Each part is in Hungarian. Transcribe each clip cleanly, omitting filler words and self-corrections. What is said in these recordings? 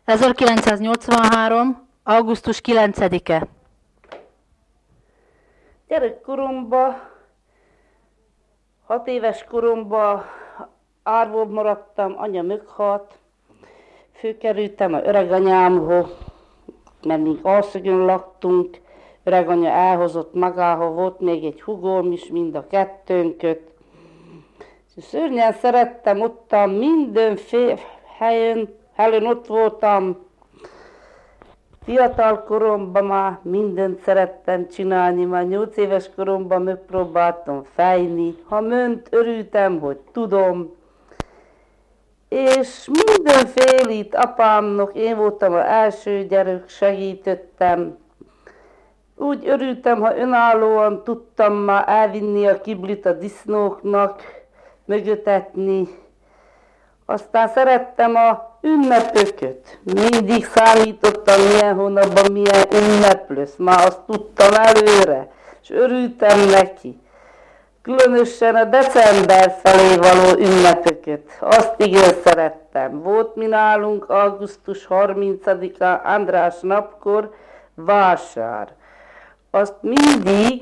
1983. augusztus 9-e. Gyerekkoromban, 6 éves koromban árvóbb maradtam, anya meghalt. Fölkerültem a öreganyámhoz, mert mi alszögön laktunk. Öreganya elhozott magához, volt még egy húgom is, mind a kettőnköt. Szörnyen szerettem ottan, mindenféle helyen ott voltam. Fiatal koromban már mindent szerettem csinálni, már 8 éves koromban megpróbáltam fejni. Ha ment, örültem, hogy tudom. És mindenfélét apámnak, én voltam az első gyerek, segítettem. Úgy örültem, ha önállóan tudtam már elvinni a kiblit a disznóknak, mögötetni. Aztán szerettem a ünnepöket. Mindig számítottam, milyen hónapban milyen ünnep lesz. Már azt tudtam előre, és örültem neki. Különösen a december felé való ünnepöket. Azt igen szerettem. Volt mi nálunk augusztus 30-án András napkor vásár. Azt mindig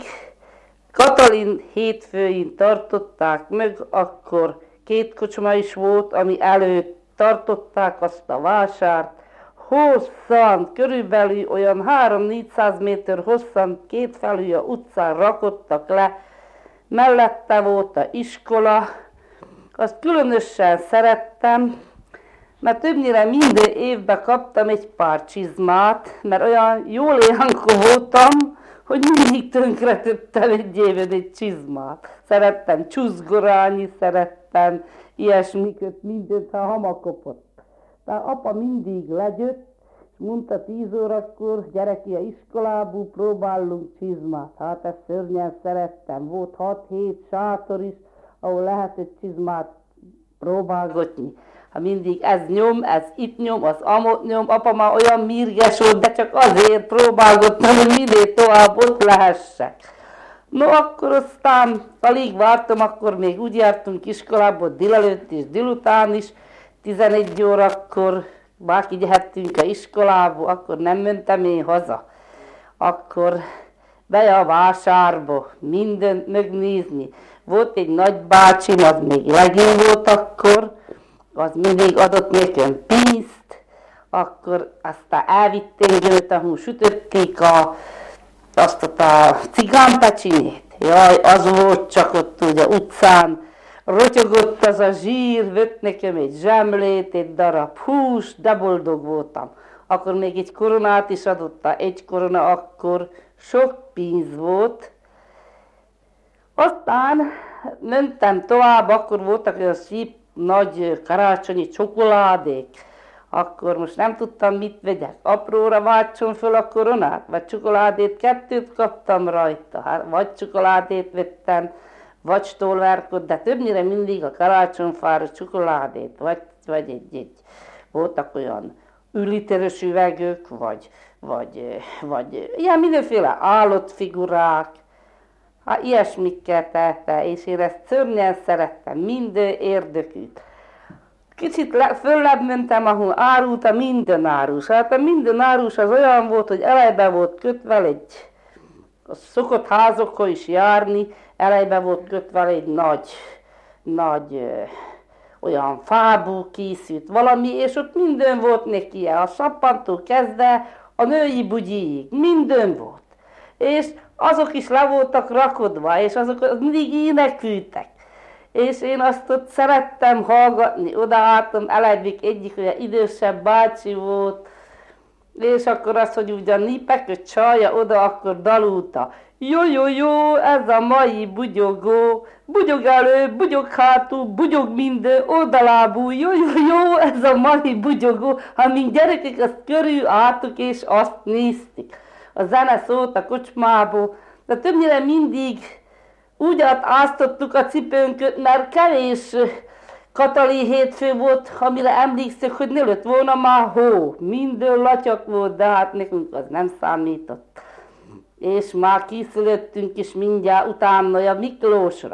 Katalin hétfőin tartották meg, akkor 2 kocsma is volt, ami előtt tartották azt a vásárt. Hosszan, körülbelül olyan 300-400 méter hosszan kétfelül a utcán rakottak le. Mellette volt a iskola. Azt különösen szerettem, mert többnyire minden évben kaptam egy pár csizmát, mert olyan jól éhankó voltam, hogy mindig tönkretettem egy éven egy csizmát. Szerettem csuzgorálni, szerettem ilyesmiket, mindent, ha hama kopott. Tehát apa mindig legyött, és mondta 10 órakor, gyereki a iskolából, próbálunk csizmát. Hát ezt szörnyen szerettem. Volt 6-7 sátor is, ahol lehetett csizmát próbálgatni. Ha mindig ez nyom, ez itt nyom, az amott nyom, apa már olyan mérges volt, de csak azért próbálgattam, hogy minél tovább ott lehessek. No, akkor aztán alig vártam, akkor még úgy jártunk iskolába, délelőtt és délután is, 11 órakor már kigyertünk a iskolába, akkor nem mentem én haza. Akkor be a vásárba, mindent megnézni. Volt egy nagybácsim, az még legény volt akkor, az mindig adott nekem pénzt, akkor aztán elvitték őt, ahol sütötték azt a cigánpecsinyét. Jaj, az volt csak ott ugye utcán, rotyogott az a zsír, vett nekem egy zsemlét, egy darab húst, de boldog voltam. Akkor még egy koronát is adott, egy korona akkor sok pénz volt. Aztán mentem tovább, akkor voltak olyan szép nagy karácsonyi csokoládék. Akkor most nem tudtam, mit vegyek. Apróra váltson föl a koronát, vagy csokoládét, 2 kaptam rajta. Hát, vagy csokoládét vettem, vagy stólverkot, de többnyire mindig a karácsonyfára csokoládét, vagy egy. Voltak olyan üliteres üvegök, vagy ilyen mindenféle állatfigurák. Hát ilyesmikkel tette, és én ezt szörnyen szerettem, minden érdekült. Kicsit föllebb mentem, ahol árult a minden árus. Hát a minden árus az olyan volt, hogy elejben volt kötve egy, szokott házokhoz is járni, elejben volt kötve egy nagy olyan fából készült valami, és ott minden volt neki, a sappantól kezdve a női bugyiig, minden volt. És azok is le voltak rakodva, és azok mindig énekeltek. És én azt ott szerettem hallgatni, odaálltam, elejéig egyik olyan idősebb bácsi volt, és akkor azt, hogy ugye a népek csalja oda, akkor dalulta. Jó, ez a mai bugyogó, bugyog elő, bugyog hátul, bugyog minden oldalábú, jó, ez a mai bugyogó, amíg gyerekek azt körül álltuk, és azt nézték. A zene szólt a kocsmából, de többnyire mindig úgy átáztattuk a cipőnköt, mert kevés Katalin hétfő volt, amire emlékszek, hogy ne lett volna már hó. Minden latyak volt, de hát nekünk az nem számított. És már készülöttünk is mindjárt utána a Miklósra.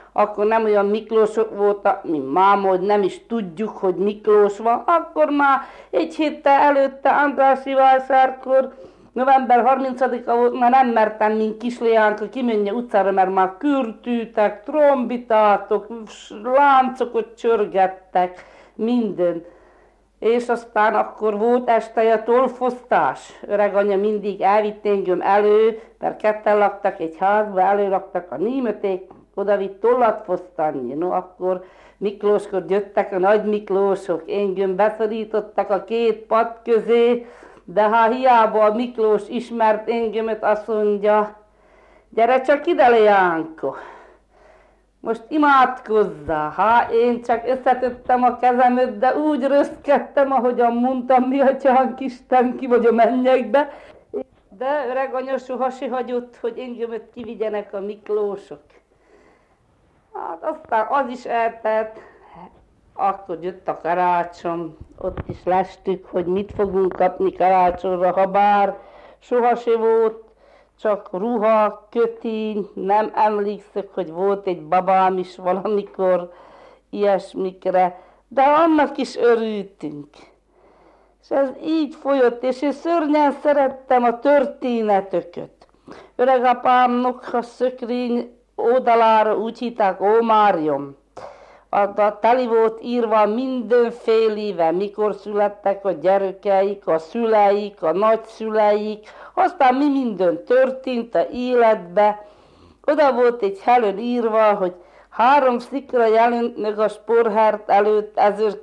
akkor nem olyan Miklósok voltak, mint máma, hogy nem is tudjuk, hogy Miklós van. Akkor már egy héttel előtte Andrássy vásárkor, november 30-a volt, már nem mertem, mint kisleánka kimenni utcára, mert már kürtűtek, trombitátok, láncokat csörgettek, minden. És aztán akkor volt este a tolfosztás. Öreg anya mindig elvitt engem elő, mert ketten laktak egy házba, előraktak a németék, oda vitt tollat fosztani. No, akkor Miklóskor jöttek a nagy Miklósok, engem beszorítottak a két pad közé, de ha hiába a Miklós ismert engemet, azt mondja, gyere csak ide, Leánko, most imádkozzál. Én csak összetöttem a kezemet, de úgy röszkedtem, ahogyan mondtam, mi atyánk Isten, ki vagy a mennyekbe. De öreg anya soha se hagyott, hogy engemet kivigyenek a Miklósok. Hát aztán az is eltelt, akkor jött a karácsony, ott is lestük, hogy mit fogunk kapni karácsonyra, ha bár soha se volt, csak ruha, kötény, nem emlékszek, hogy volt egy babám is valamikor ilyesmikre, de annak is örültünk. És ez így folyott, és én szörnyen szerettem a történetöket. Öregapámnak a szökrény oldalára úgy hitták Ómárjon. A teli volt írva mindenfélével, mikor születtek a gyerekeik, a szüleik, a nagyszüleik, aztán mi minden történt a életbe. Oda volt egy helyen írva, hogy 3 szikra jelent meg a Sporhert előtt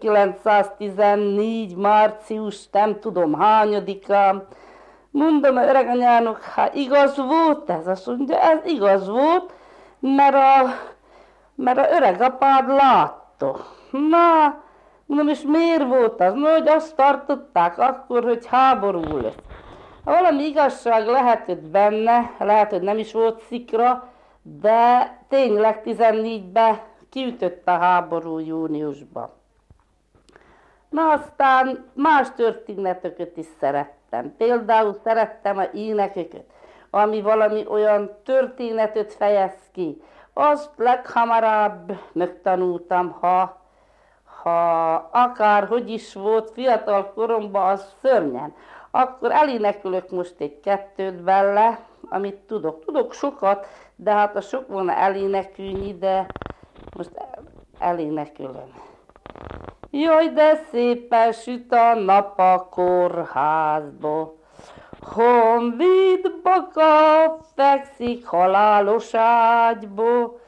1914. március, nem tudom hányadikán. Mondom a öreganyának, hát igaz volt ez? Azt mondja, ez igaz volt, mert a öregapád látta. Na, mondom, és miért volt az? No, hogy azt tartották akkor, hogy háború lesz. Valami igazság lehetett benne, lehet, hogy nem is volt szikra, de tényleg 14-ben kiütött a háború júniusban. Na aztán más történeteket is szerettem. Például szerettem a énekeket, ami valami olyan történetet fejez ki. Azt leghamarabb megtanultam, ha akárhogy is volt fiatal koromban, az szörnyen. Akkor elénekelök most egy 2 vele, amit tudok. Tudok sokat, de hát a sok volna elénekelni, de most elénekelem. Jaj, de szépen süt a nap a kórházba, honvéd baka fekszik halálos ágyba,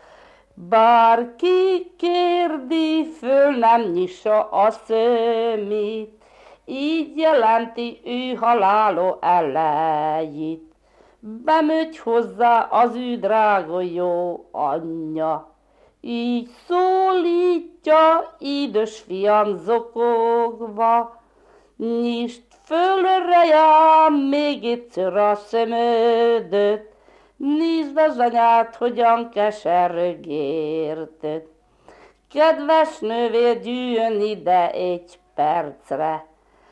bárki kérdi föl, nem nyissa a szemét, így jelenti ő halála elejét. Bemegy hozzá az ő drága jó anyja, így szólítja, édes fiam zokogva, nyisd fölre jám még egyszer a szemödet, nézd az anyát, hogyan kesergérted. Kedves nővér, gyűjjön ide egy percre,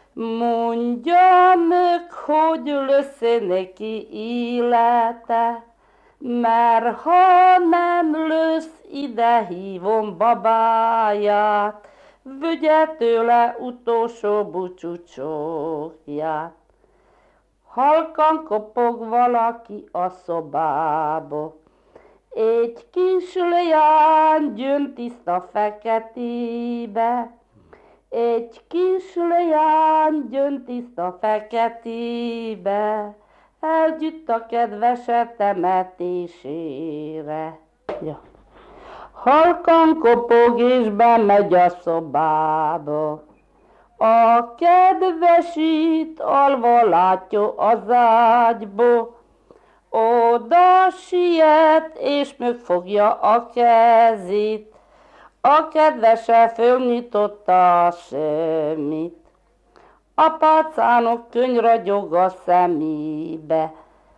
mondja meg, hogy lesz neki élete, mert ha nem lesz, ide hívom babáját, vegye tőle utolsó búcsúcsókját. Halkan kopog valaki a szobába, egy kis leány gyön tiszta feketébe, egy kis leány gyön tiszta feketébe, elgyütt a kedvese temetésére. Ja. Halkan kopog és bemegy a szobába, a kedvesét alva látja az ágyba, oda siet és megfogja a kezét, a kedvese fölnyitotta a szemét. Apácának könny ragyog a szemébe,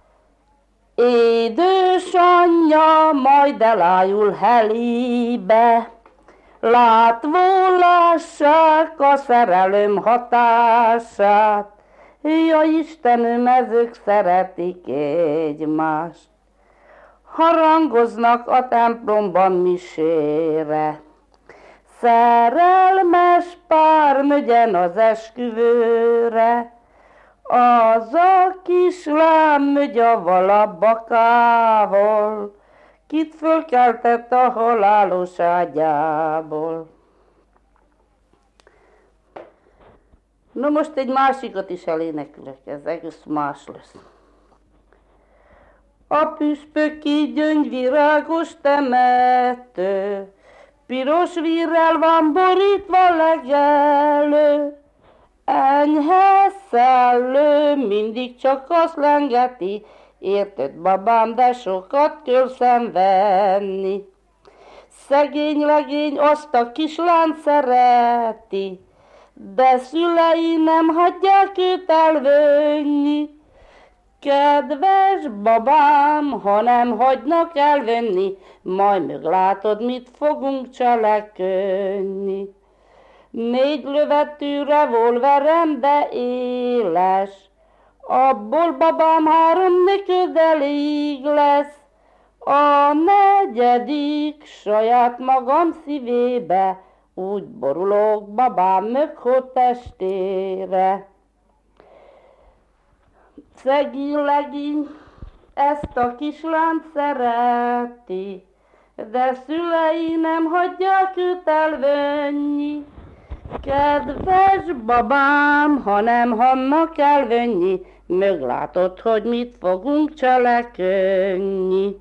édesanyja majd elájul helébe, látva lássák a szerelem hatását, ja Istenem, ezek szeretik egymást. harangoznak a templomban misére. Szerelmes pár mögyen az esküvőre, az a kislány mögy a valabakával, kit fölkeltett a halálos ágyából. Na most egy másikat is eléneklek, ez egész más lesz. A püspöki gyöngyvirágos temető, piros vírrel van borítva legelő, enyhe szellő mindig csak azt lengeti, érted babám, de sokat kell szenvedni. Szegény legény azt a kislányt szereti, de szülei nem hagyják őt elvenni. Kedves babám, ha nem hagynak elvenni, majd meglátod, mit fogunk cselekedni. 4 lövetű revolverem, de éles, abból babám 3 neked elég lesz. A 4. saját magam szívébe, úgy borulok babám mögött testére. Szegény legény ezt a kislányt szereti, de szülei nem hagyják őt elvenni. Kedves babám, ha nem hagynak elvenni, meglátod, hogy mit fogunk cselekedni.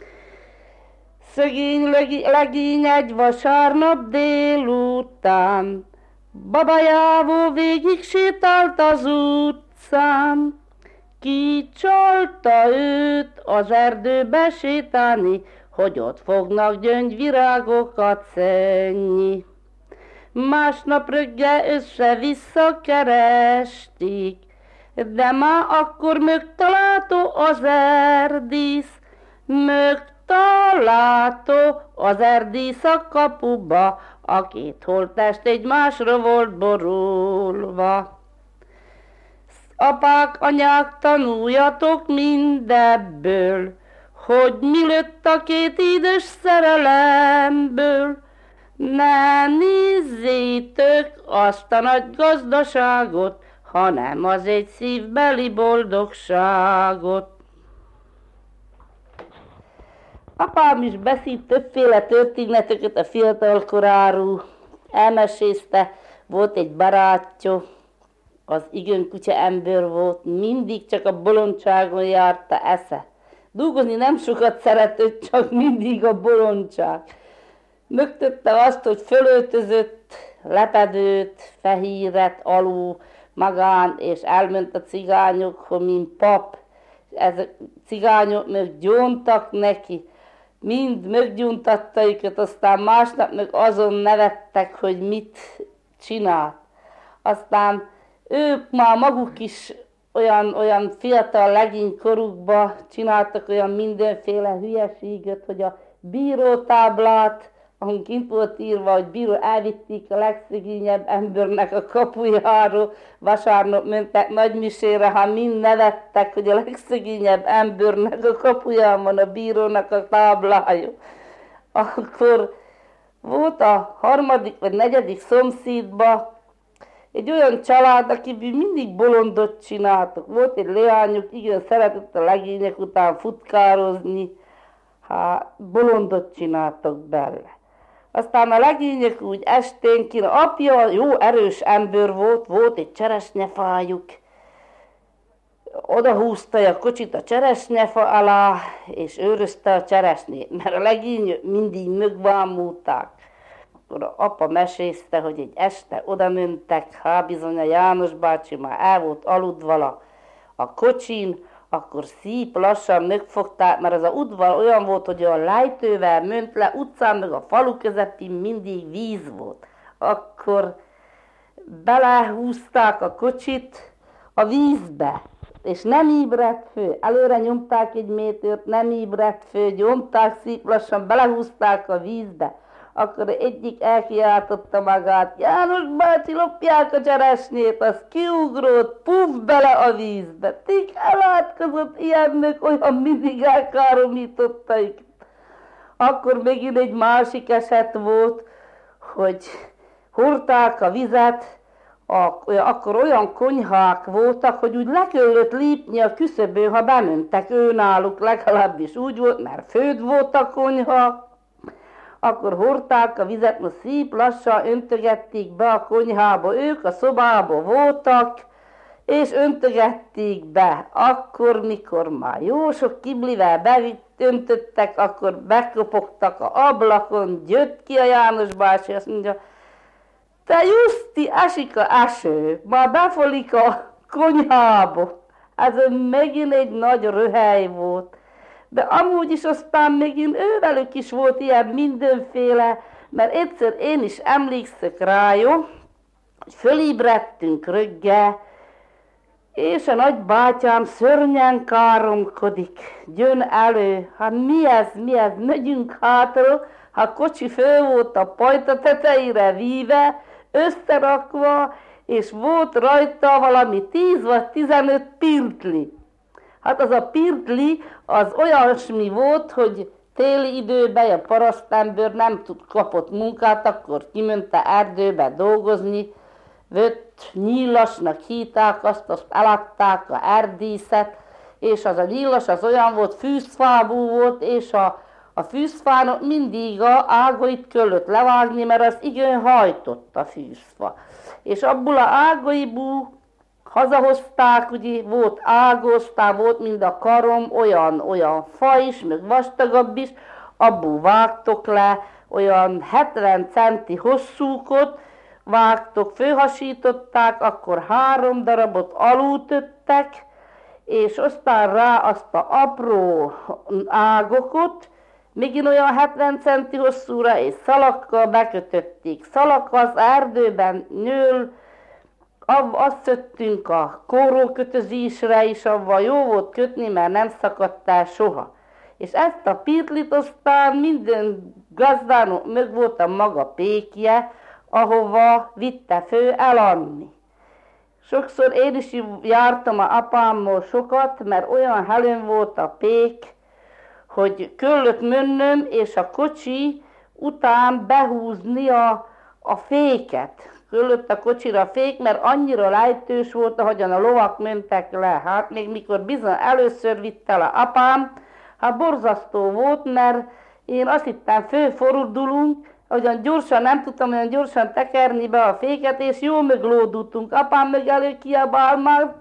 Szegény legény egy vasárnap délután, babajával végig sétált az utcán. Kicsalta őt az erdőbe sétálni, hogy ott fognak gyöngyvirágokat szedni. Másnap reggel össze-vissza keresték, de már akkor megtalálta az erdész. Megtalálta az erdész a kapuba, a 2 holttest egymásra volt borulva. Apák, anyák, tanuljatok mindebből, hogy mi lett a 2 édes szerelemből. Ne nézzétek azt a nagy gazdaságot, hanem az egy szívbeli boldogságot. Apám is beszélt többféle történeteket a fiatal koráról. Elmesélte, volt egy barátja, az igen kutya ember volt, mindig csak a bolondságon járta esze. Dolgozni nem sokat szeretett, csak mindig a bolondság. Megtette azt, hogy fölöltözött, lepedőt, fehéret alul magán, és elment a cigányokhoz, mint pap. Ezek cigányok meggyóntak neki, mind meggyóntatta őket, aztán másnap meg azon nevettek, hogy mit csinált. Aztán ők már maguk is olyan fiatal legénykorukban csináltak olyan mindenféle hülyeséget, hogy a bírótáblát, ahol kint volt írva, hogy bíró, elvitték a legszegényebb embernek a kapujáról, vasárnap mentek nagymisére, ha mind nevettek, hogy a legszegényebb embernek a kapuján van a bírónak a táblája. Akkor volt a 3. vagy 4. szomszédban egy olyan család, akiből mindig bolondot csináltak. Volt egy leányuk, igen, szeretett a legények után futkározni, bolondot csináltak bele. Aztán a legények úgy esténként, apja jó erős ember volt egy cseresznyefájuk, odahúzta a kocsit a cseresznyefa alá, és őrözte a cseresznyét, mert a legények mindig megvámulták. Akkor az apa mesélte, hogy egy este oda mentek, bizony a János bácsi már el volt aludva a kocsin, akkor szép lassan megfogták, mert az a udvar olyan volt, hogy a lejtővel ment le, utcán meg a falu közepén mindig víz volt. Akkor belehúzták a kocsit a vízbe, és nem ébredt fő. Előre nyomták 1 métert, nem ébredt fő, nyomták szép lassan, belehúzták a vízbe. Akkor egyik elkiáltotta magát, János bácsi, lopják a cseresnyét, az kiugrott, puff bele a vízbe. Tik elátkozott ilyennek, olyan mindig elkáromította őket. Akkor megint egy másik eset volt, hogy hordták a vizet, akkor olyan konyhák voltak, hogy úgy le kellett lépni a küszöbön, ha bementek náluk, legalábbis úgy volt, mert főd volt a konyha. Akkor hordták a vizet, most szép lassan öntögették be a konyhába, ők a szobába voltak, és öntögették be. Akkor, mikor már jó sok kiblivel beöntöttek, akkor bekopogtak a ablakon, jött ki a János bácsi, azt mondja, te Juszti, esik a eső, már befolik a konyhába. Ez megint egy nagy röhely volt. De amúgy is aztán megint ővelük is volt ilyen mindenféle, mert egyszer én is emlékszek rájuk, hogy fölébredtünk reggel, és a nagybátyám szörnyen káromkodik, jön elő, hát mi ez, megyünk hátra, a kocsi föl volt a pajta tetejére víve, összerakva, és volt rajta valami 10 vagy 15 pirtli. Hát az a pirtli, az olyasmi volt, hogy téli időben a parasztember nem kapott munkát, akkor kimente erdőbe dolgozni, vött nyílasnak hívták, azt eladták a erdészet, és az a nyílas az olyan volt, fűszfábú volt, és a fűszfának mindig a ágait kellett levágni, mert az igen hajtott a fűszfa. És abból a ágaiból hazahozták, ugye volt ágoztán, volt mind a karom, olyan fa is, meg vastagabb is, abból vágtok le, olyan 70 centi hosszúkot, vágtok, fölhasították, akkor 3 darabot alultöttek, és aztán rá azt a apró ágokat, megint olyan 70 centi hosszúra, és szalakkal bekötötték. Szalak az erdőben nyől, azt szöttünk a kórókötözésre is, avval jó volt kötni, mert nem szakadt el soha. És ezt a pirtlit aztán minden gazdának meg volt a maga pékje, ahova vitte fő eladni. Sokszor én is jártam a apámmal sokat, mert olyan helyen volt a pék, hogy kellett mönnöm, és a kocsi után behúzni a féket. Kellett a kocsira a fék, mert annyira lejtős volt, ahogyan a lovak mentek le. Hát még mikor bizony először vitt el a apám, hát borzasztó volt, mert én azt hittem fölfordulunk, ahogyan gyorsan, nem tudtam olyan gyorsan tekerni be a féket, és jól meglódultunk. Apám meg előkiabál, már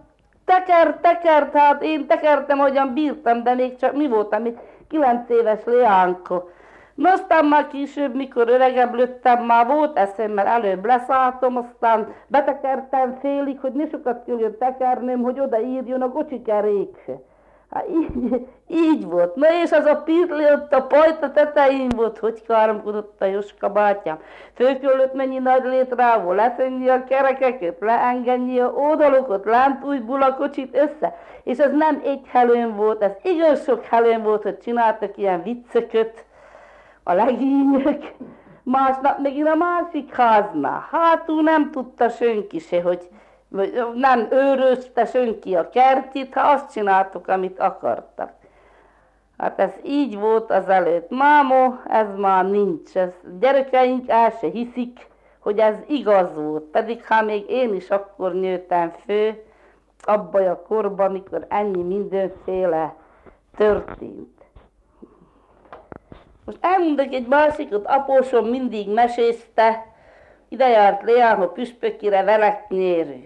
tekert, hát én tekertem, ahogyan bírtam, de még csak mi voltam, még 9 éves leánka. Na aztán már később, mikor öregebb lettem, már volt eszem, mert előbb leszálltam, aztán betekertem félig, hogy ne sokat kelljen tekernem, hogy odaírjon a kocsikerékse. Hát így volt. Na és az a pirtli ott a pajta tetején volt, hogy káromkodott a Jóska bátyám. Föl kellett mennyi nagy létrával, leszedni a kerekeket, leengedni a oldalokat, lántújból a kocsit össze. És ez nem egy helyen volt, ez igen sok helyen volt, hogy csináltak ilyen vicceket a legények. Másnap megint a másik háznál. Hátul nem tudta senki se, hogy nem őrözte senki a kertit, ha azt csináltuk, amit akartak. Hát ez így volt az előtt. Mámo, ez már nincs. Ez gyerekeink el se hiszik, hogy ez igaz volt. Pedig ha még én is akkor nőttem fő, abban a korban, mikor ennyi mindenféle történt. Most elmondok egy másikot, apósom mindig mesézte, ide járt Leán a püspökire Veleknyérű.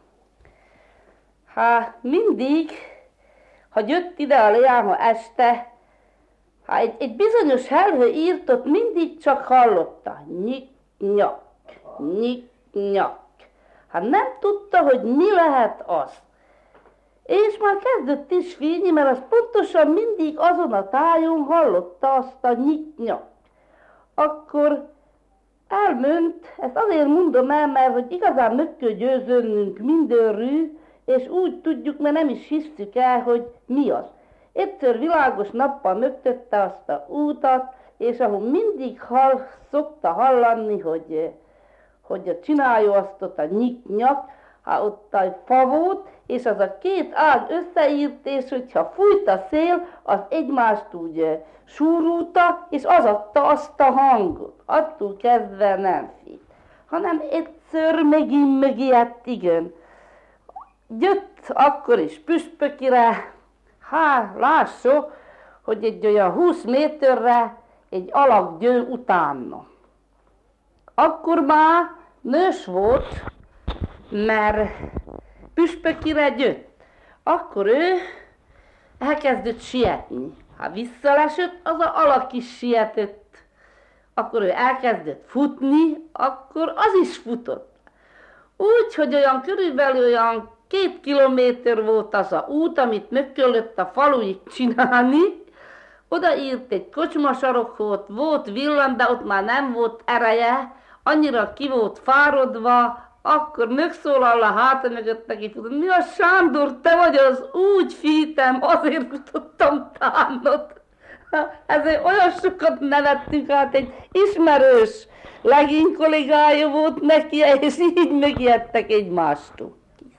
Hát mindig, ha jött ide a Leán este, egy bizonyos helyből írtott, mindig csak hallotta. Nyik-nyak, nyik-nyak. Hát nem tudta, hogy mi lehet az. És már kezdett is félni, mert az pontosan mindig azon a tájon hallotta azt a nyik-nyak. Akkor elment, ezt azért mondom el, mert hogy igazán meg kell győződnünk mindenről, és úgy tudjuk, mert nem is hisszük el, hogy mi az. Egyszer világos nappal megtette azt a útat, és ahol mindig szokta hallani, hogy csinálja azt ott a nyik-nyak, ott a fa volt, és az a két ág összeírt, és hogyha fújt a szél, az egymást úgy súrulta, és az adta azt a hangot. Attól kezdve nem fít. Hanem egyszer megint megijedt, igen. Jött akkor is püspökire, lássuk, hogy egy olyan 20 méterre egy alak győ utána. Akkor már nős volt, mert püspökire jött. Akkor ő elkezdett sietni. Ha visszalesett, az a alak is sietett. Akkor ő elkezdett futni, akkor az is futott. Úgy, hogy olyan körülbelül olyan 2 kilométer volt az a út, amit meg kellett a faluig csinálni. Odaírt egy kocsmasarokot, volt villan, de ott már nem volt ereje, annyira ki volt fáradva, akkor megszólal a háta mögött neki, mi a Sándor, te vagy az, úgy fítem, azért futottam tánot. Ezért olyan sokat nevettünk, hát egy ismerős legény kollégája volt neki, és így megijedtek egymástól.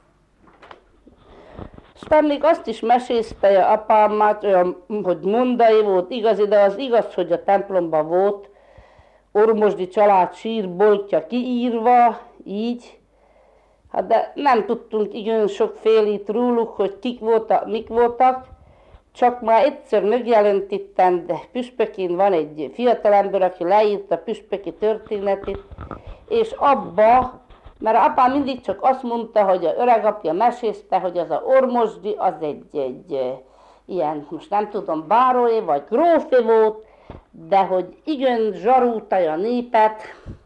Aztán még azt is mesészte apámát, olyan, hogy mondai volt igazi, de az igaz, hogy a templomban volt ormosdi család sírboltja kiírva, így. Hát de nem tudtunk igen sokfélét róluk, hogy kik voltak, mik voltak, csak már egyszer megjelent itten, de püspökén van egy fiatalember, aki leírta a püspöki történetét, és abba, mert apám mindig csak azt mondta, hogy a öregapja mesészte, hogy az a ormosdi, az egy ilyen, most nem tudom, báróé vagy grófé volt, de hogy igen zsarulta a népet,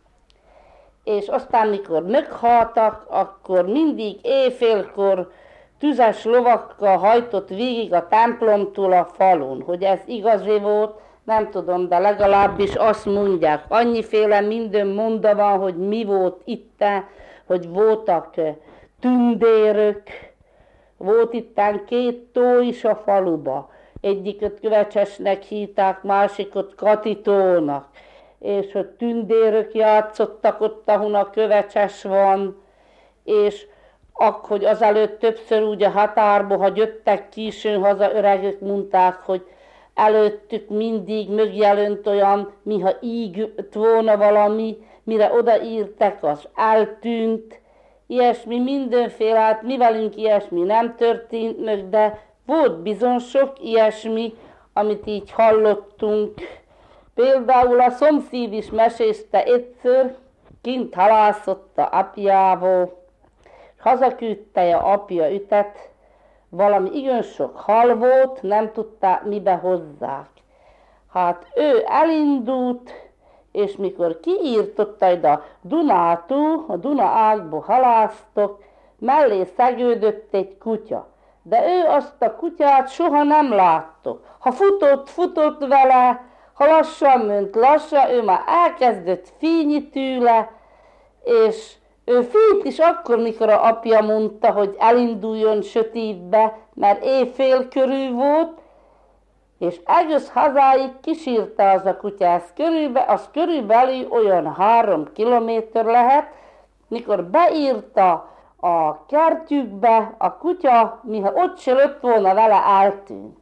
és aztán mikor meghaltak, akkor mindig éjfélkor tüzes lovakkal hajtott végig a templomtól a falun. Hogy ez igazi volt, nem tudom, de legalábbis azt mondják. Annyiféle minden monda van, hogy mi volt itten, hogy voltak tündérök, volt itten 2 tó is a faluba. Egyiket Kövecsesnek hívták, másikot Katitónak. És hogy tündérök játszottak ott, ahol a Kövecses van, és hogy azelőtt többször úgy a határba, ha jöttek későn haza, öregek mondták, hogy előttük mindig megjelent olyan, miha ígött volna valami, mire odaírtek, az eltűnt, ilyesmi mindenféle, hát mi velünk ilyesmi nem történt meg, de volt bizony sok ilyesmi, amit így hallottunk. Például a szomszéd is mesészte egyszer, kint halászott a apjával, hazaküldte a apja ütet, valami igen sok hal volt, nem tudták mibe hozzák. Hát ő elindult, és mikor kiírtotta ide a Dunától, a Duna ágból halásztok, mellé szegődött egy kutya. De ő azt a kutyát soha nem látta. Ha futott vele, ha lassan ment, ő már elkezdett fényi tőle, és ő félt is akkor, mikor a apja mondta, hogy elinduljon sötétbe, mert éjfél körül volt, és egész hazáig kísérte az a kutya, az körülbelül olyan 3 kilométer lehet, mikor beírta a kertjükbe, a kutya, miha ott se lett volna vele, eltűnt.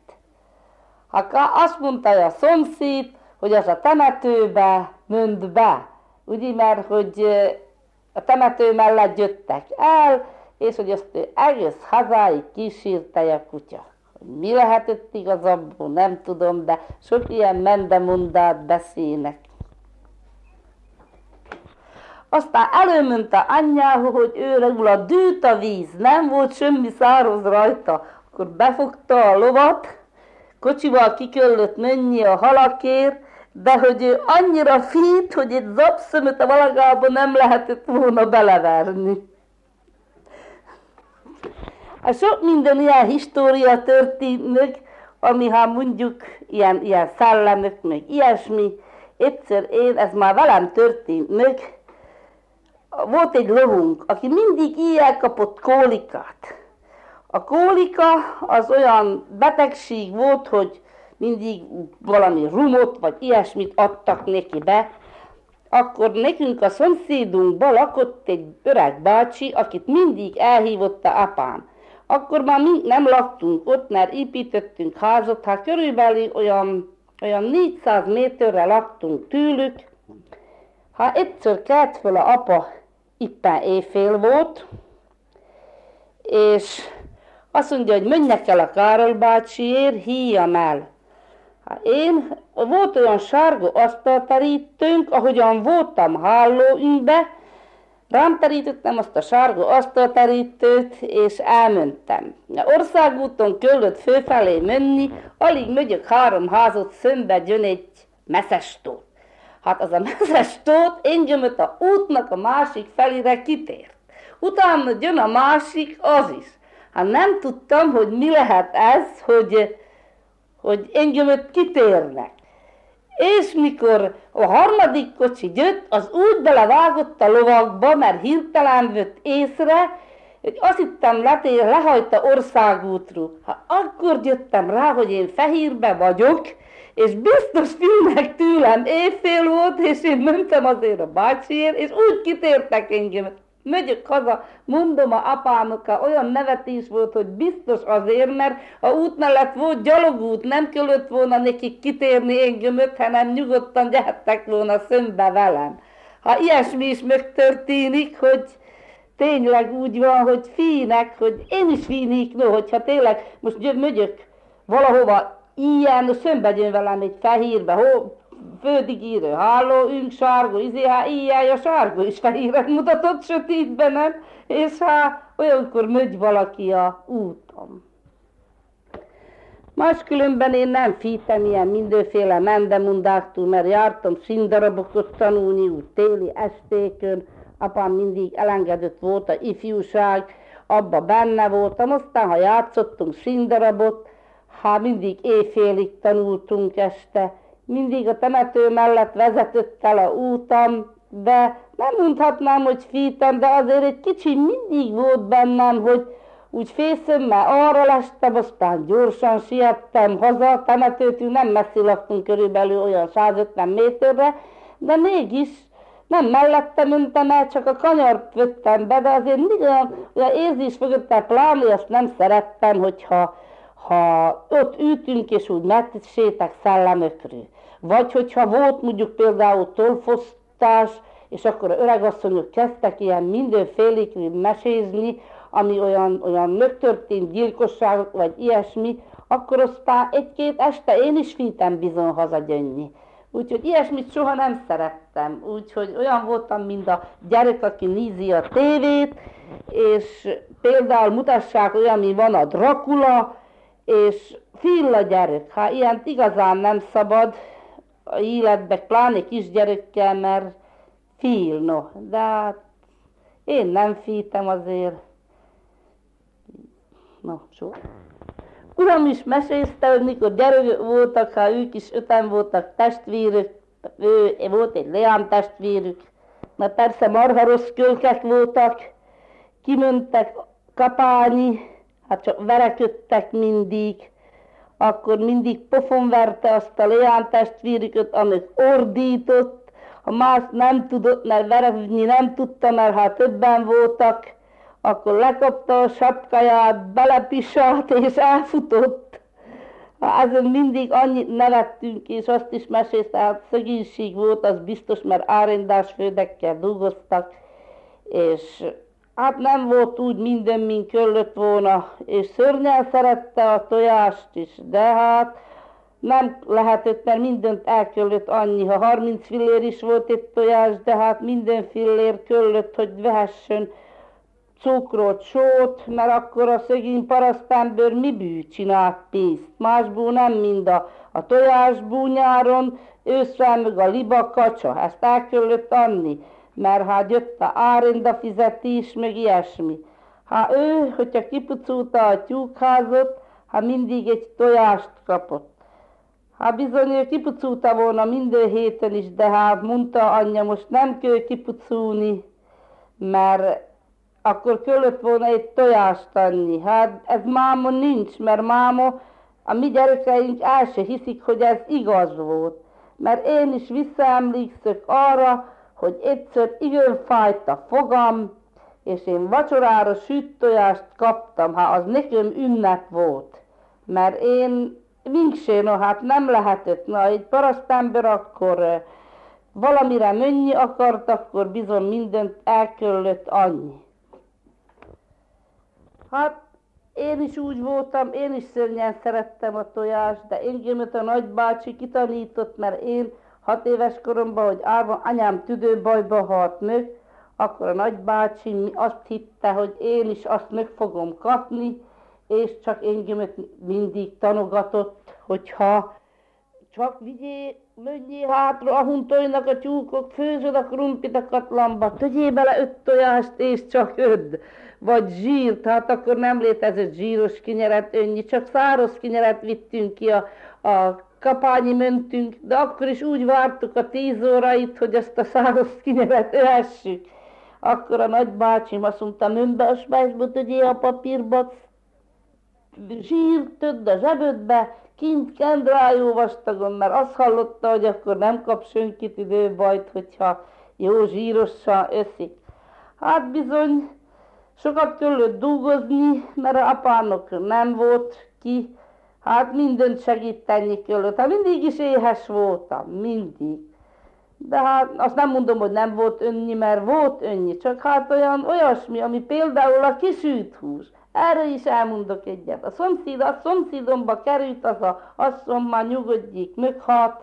Azt mondta a szomszéd, hogy az a temetőbe ment be, ugye, mert hogy a temető mellett jöttek el, és hogy azt egész hazáig kísérte a kutya. Mi lehetett igazából, nem tudom, de sok ilyen mendemondát beszélnek. Aztán előmondta anyjához, hogy őre dűlt a víz, nem volt semmi száraz rajta. Akkor befogta a lovat, kocsival ki kellett menni a halakért, de hogy ő annyira fít, hogy egy zapszömöt a valagába nem lehetett volna beleverni. Sok minden ilyen história történt meg, ami ha mondjuk ilyen szellemek, meg ilyesmi. Egyszer ez már velem történt meg, volt egy lovunk, aki mindig ilyen kapott kólikát. A kólika az olyan betegség volt, hogy mindig valami rumot, vagy ilyesmit adtak neki be. Akkor nekünk a szomszédunkban lakott egy öreg bácsi, akit mindig elhívotta apám. Akkor már mi nem laktunk ott, mert építettünk házat, hát körülbelül olyan 400 méterre laktunk tőlük. Hát egyszer kelt föl a apa, éppen éjfél volt, és azt mondja, hogy menjek el a Károly bácsiért, hívjam el. Hát volt olyan sárga asztalterítőnk, ahogyan voltam hálóünkbe, rám terítettem azt a sárga asztalterítőt, és elmentem. Országúton kellett fölfelé menni, alig megyek 3 házat szembe jön egy messzestót. Hát az a messzestót engemet a útnak a másik felére kitért. Utána jön a másik, az is. Hát nem tudtam, hogy mi lehet ez, hogy engemet kitérnek. És mikor a harmadik kocsi jött, az úgy belevágott a lovakba, mert hirtelen vett észre, hogy azt hittem lehajta országútról. Akkor jöttem rá, hogy én Fehérbe vagyok, és biztos fülnek tőlem éjfél volt, és én mentem azért a bácsiért, és úgy kitértek engem. Megyök haza, mondom a apámnak, olyan nevetés volt, hogy biztos azért, mert a út mellett volt gyalogút, nem kellett volna nekik kitérni engemet, hanem nyugodtan jöhettek volna szembe velem. Ha ilyesmi is megtörténik, hogy tényleg úgy van, hogy fínek, hogy én is fínik, no, hogyha tényleg most megyök valahova ilyen, szembe jön velem egy Fehérbe, földig írő hálóünk, sárga, ilyen a sárga is fehéret mutatott sötétben, nem? És olyankor megy valaki a úton. Máskülönben én nem fítem ilyen mindenféle mendemundáktól, mert jártam színdarabokat tanulni, úgy téli estékön, apám mindig elengedett volt a ifjúság, abba benne voltam, aztán ha játszottunk színdarabot, mindig éjfélig tanultunk este, mindig a temető mellett vezetett el a útam, de nem mondhatnám, hogy fítem, de azért egy kicsi mindig volt bennem, hogy úgy fészömmel arra lestem, aztán gyorsan siettem haza, a temetőtől nem messzi laktunk, körülbelül olyan 150 méterre, de mégis nem mellette mentem el, csak a kanyart vettem be, de azért mindig olyan érzés fogották látni, azt nem szerettem, hogyha ott ültünk és úgy megsétek szellemökről. Vagy hogyha volt mondjuk például tolfosztás, és akkor az öregasszonyok kezdtek ilyen mindenfélékről mesézni, ami olyan megtörtént gyilkosságok, vagy ilyesmi, akkor aztán 1-2 este én is fítem bizony hazagyönni. Úgyhogy ilyesmit soha nem szerettem. Úgyhogy olyan voltam, mint a gyerek, aki nézi a tévét, és például mutassák olyan, mi van a Dracula, és fél a gyerek. Ilyen igazán nem szabad a életbe, pláne kisgyerekkel, mert fél, no. De hát én nem fítem azért. No, soha. Uram is mesélte, hogy mikor gyerek voltak, ők is 5-en voltak testvérük, volt egy leán testvérük, mert persze marha rossz kölkek voltak, kimentek kapálni, hát csak vereködtek mindig, akkor mindig pofon verte azt a leán testvérüket, amelyik ordított, ha más nem tudott, mert verezni nem tudta, mert többen voltak, akkor lekapta a sapkáját, belepisalt és elfutott. Ezen mindig annyit nevettünk, és azt is mesélte, hát szegénység volt, az biztos, mert árendásföldekkel dolgoztak, és hát nem volt úgy minden, mint kellett volna, és szörnyen szerette a tojást is, de hát nem lehetett, mert mindent el kellett annyi, ha 30 fillér is volt egy tojás, de hát minden fillér kellett, hogy vehessen cukrot, sót, mert akkor a szegény parasztember miből csinált pénzt. Másból nem, mint a tojásból nyáron, ősszel meg a libakacsa, ezt el kellett adni, mert hát jött a árenda fizetés, meg ilyesmi. Ő, hogyha kipucolta a tyúkházat, mindig egy tojást kapott. Bizony ő kipucolta volna minden héten is, de mondta anyja, most nem kell kipucolni, mert akkor kellett volna egy tojást adni. Ez máma nincs, mert máma A mi gyerekeink el se hiszik, hogy ez igaz volt. Mert én is visszaemlékszök arra, hogy egyszer igen fájt a fogam, és én vacsorára süt tojást kaptam, ha az nekem ünnep volt. Mert én vinksén, hát nem lehetett, na egy parasztember akkor valamire mennyi akart, akkor bizony mindent elköllött annyi. Hát én is úgy voltam, én is szörnyen szerettem a tojást, de engemet a nagybácsi kitanított, mert én 6 éves koromban, hogy anyám tüdőbajba halt meg, akkor a nagybácsi azt hitte, hogy én is azt meg fogom kapni, és csak engemet mindig tanogatott, hogyha csak menjél hátra, ahun tojnak a tyúkok, főzöd a krumplit a katlanba, tegyél bele 5 tojást, és csak 5. Vagy zsírt, hát akkor nem létezett zsíros kinyeret önnyi, csak száraz kinyeret vittünk ki a kapányi mentünk, de akkor is úgy vártuk a 10 órait, hogy ezt a száraz kinyeret öhessük. Akkor a nagybácsim azt mondta, menj be a spájzba, tegyél a papírba, zsírt tödd a zsebödbe, kint kend rá jó vastagon, mert azt hallotta, hogy akkor nem kap senkit időbajt, hogyha jó zsírosan eszik. Hát bizony, sokat kellett dolgozni, mert a apának nem volt ki, hát mindent segíteni kellett. Hát mindig is éhes voltam, mindig. De hát azt nem mondom, hogy nem volt önnyi, mert volt önnyi, csak hát olyasmi, ami például a kisült hús. Erre is elmondok egyet. A szomszédomba került az a asszony, már nyugodjék, meghalt.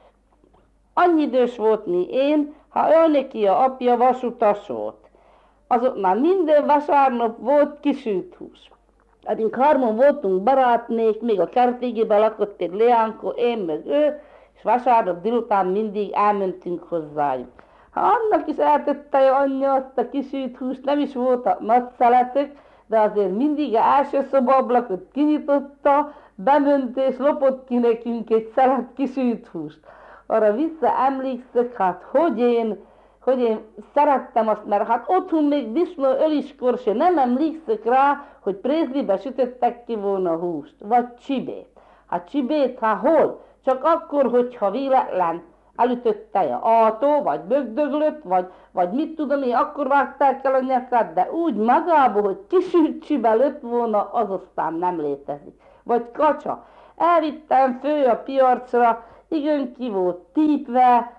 Annyi idős volt, mi én, ha ő neki a apja vasutas volt. Azoknál minden vasárnap volt kisült hús. Addig 3 voltunk barátnék, még a kertvégében lakott egy Leánko, én meg ő, és vasárnap délután mindig elmentünk hozzájuk. Ha annak is eltette anyja azt a kisült húst, nem is voltak nagy szeletek, de azért mindig az első szobablakot kinyitotta, bement és lopott ki nekünk egy szelet kisült húst. Arra visszaemlékszek, hát hogy én szerettem azt, mert hát otthon még disznó öliskor se nem emlékszek rá, hogy prézlibe sütöttek ki volna húst, vagy csibét. Hát csibét, hát hol? Csak akkor, hogyha véletlen elütötte a autó, vagy bögdöglött, vagy mit tudom én, akkor vágták el a nyakát, de úgy magából, hogy kisült csibe lett volna, az aztán nem létezik. Vagy kacsa. Elvittem fő a piacra, igen ki volt típve,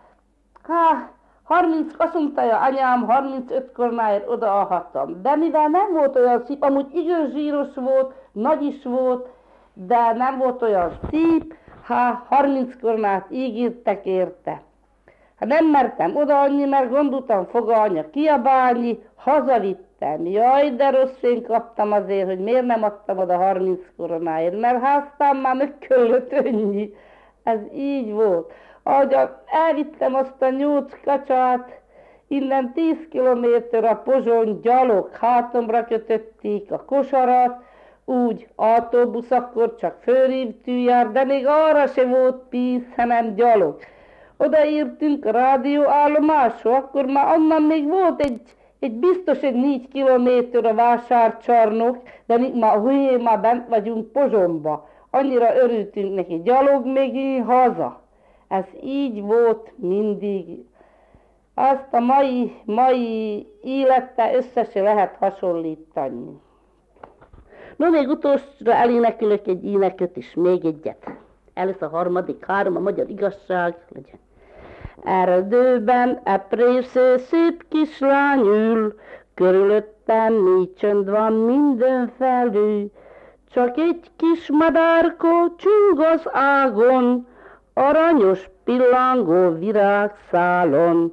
30, azt mondta anyám, 35 kornáért odaadhattam. De mivel nem volt olyan szép, amúgy igen zsíros volt, nagy is volt, de nem volt olyan szép, 30 kornát ígértek érte. Nem mertem odaadni, mert gondoltam, fog anya kiabálni, hazavittem. Jaj, de rossz én kaptam azért, hogy miért nem adtam oda 30 koronáért, mert aztán már megköllött önnyi. Ez így volt. Ahogy elvittem azt a 8 kacsát, innen 10 kilométer a Pozsony gyalog, hátamra kötötték a kosarat, úgy autóbusz akkor csak fölhívtű jár, de még arra se volt pénz, hanem gyalog. Odaértünk a rádióállomásra, akkor már onnan még volt egy biztos egy 4 kilométer a vásárcsarnok, de mi már bent vagyunk Pozsonyba. Annyira örültünk neki, gyalog még én haza. Ez így volt mindig. Azt a mai élettel össze se lehet hasonlítani. No, még utolsóra elénekelök egy éneket is, még egyet. Először a 3., a magyar igazság legyen. Erdőben epréső szép kislány ül, körülöttem mély csönd van mindenfelül. Csak egy kis madárkó csüng az ágon, aranyos pillangó virágszálon.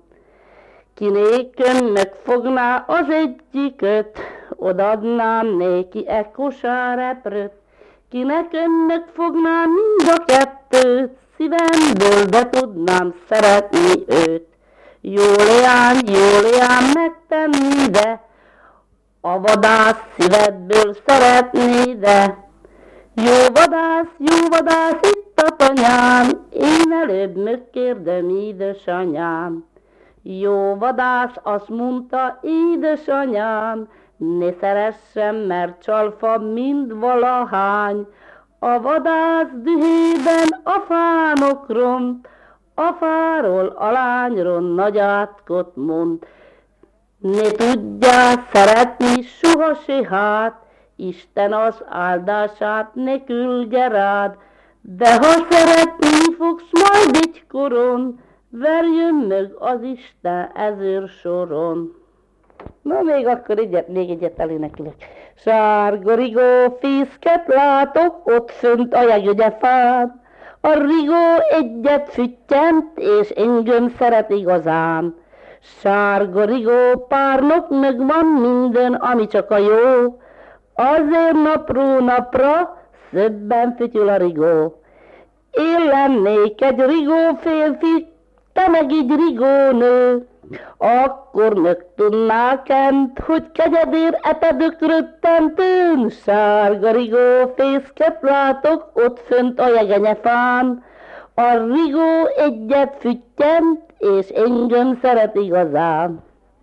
Kinékön megfogná az egyiket, odadnám neki e kosárreprőt. Kinek megfogná mind a kettőt, szívemből be tudnám szeretni őt. Jó leány, megtenni, de a vadász szívedből szeretni, de. Jó vadász, itt a tanyám, én előbb megkérdem édesanyám. Jó vadász, azt mondta édesanyám, ne szeressem, mert csalfa mind valahány. A vadász dühében a fának ront, a fáról a lányról nagy átkot mond. Ne tudjál szeretni soha se hát, Isten az áldását ne küldje rád, de ha szeretni fogsz majd egykoron, verjön meg az Isten ezért soron. Na még akkor még egyet eléneklek. Sárga rigó fészket látok ott fönt a jegyegyefán, a rigó egyet füttyent, és engem szeret igazán. Sárga rigó párnak megvan minden, ami csak a jó, azért napról napra szebben fütyül a rigó. Én lennék egy rigó férfi, te meg egy rigó nő, akkor megtudnák ent, hogy kegyedér etedök röttentőn. Sárga rigó fészket látok ott fönt a jegenyefán, a rigó egyet füttyent, és engem szeret igazán.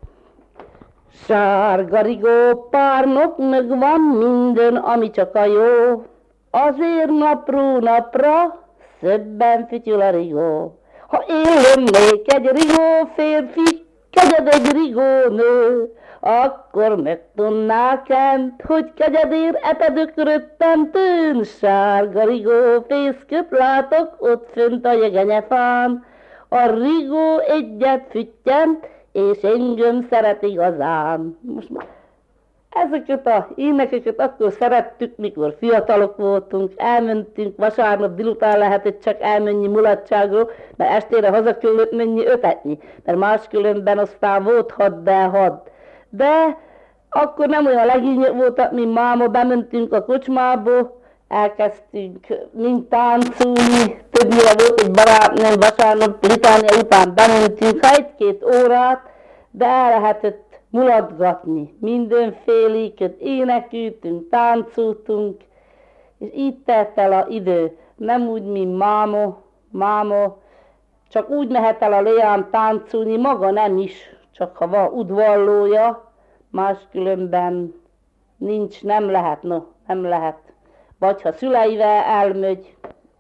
Sárga rigó párnak megvan minden, ami csak a jó, azért napról napra szebben fütyül a rigó. Ha én lennék egy rigó férfi, kegyed egy rigó nő, akkor megtudnák ent, hogy kegyedér etedök röttentőn. Sárga rigó fészköt látok ott fönt a jegenyefán, a rigó egyet füttyent, és engem szeret igazán. Most ezeket a énekeket akkor szerettük, mikor fiatalok voltunk, elmentünk, vasárnap délután lehetett csak elmenni mulatságról, mert estére haza kellett menni ötetni, mert máskülönben aztán volt had. De akkor nem olyan legények voltak, mint máma, bementünk a kocsmába, elkezdtünk mind táncolni, többnyire volt egy barátnőm, vasárnap litánia után bementünk, ha egy-két órát, de el lehetett mulatgatni, mindenféléket énekeltünk, táncoltunk, és így telt el az idő. Nem úgy, mint máma, csak úgy mehet el a leám táncolni, maga nem is, csak ha van udvarlója, máskülönben nincs, nem lehet. Vagy ha szüleivel elmegy,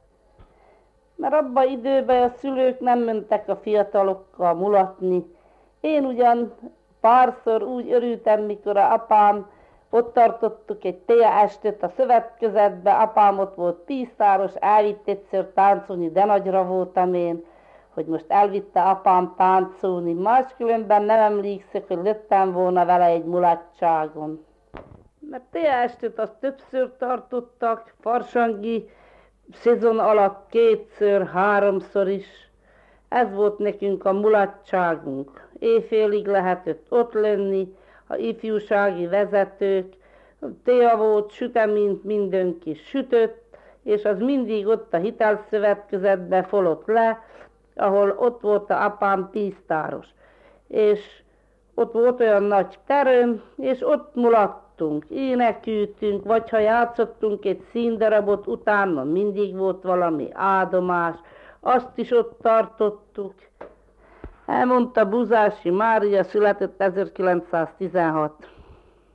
mert abban időben a szülők nem mentek a fiatalokkal mulatni. Én ugyan párszor úgy örültem, mikor a apám, ott tartottuk egy téaestet a szövetkezetbe, apám ott volt Pisztáros, elvitt egyszer táncolni, de nagyra voltam én, hogy most elvitte apám táncolni. Máskülönben nem emlékszek, hogy lettem volna vele egy mulatságon. Mert téaestet azt többször tartottak, farsangi szezon alatt 2-ször, 3-szor is. Ez volt nekünk a mulatságunk. Éjfélig lehetett ott lenni, a ifjúsági vezetők, téa volt, süteményt mindenki sütött, és az mindig ott a hitelszövetkezetbe folott le, ahol ott volt a apám Pisztáros. És ott volt olyan nagy terem, és ott mulattunk, énekeltünk, vagy ha játszottunk egy színdarabot, utána mindig volt valami áldomás, azt is ott tartottuk. Elmondta Buzási Mária, született 1916.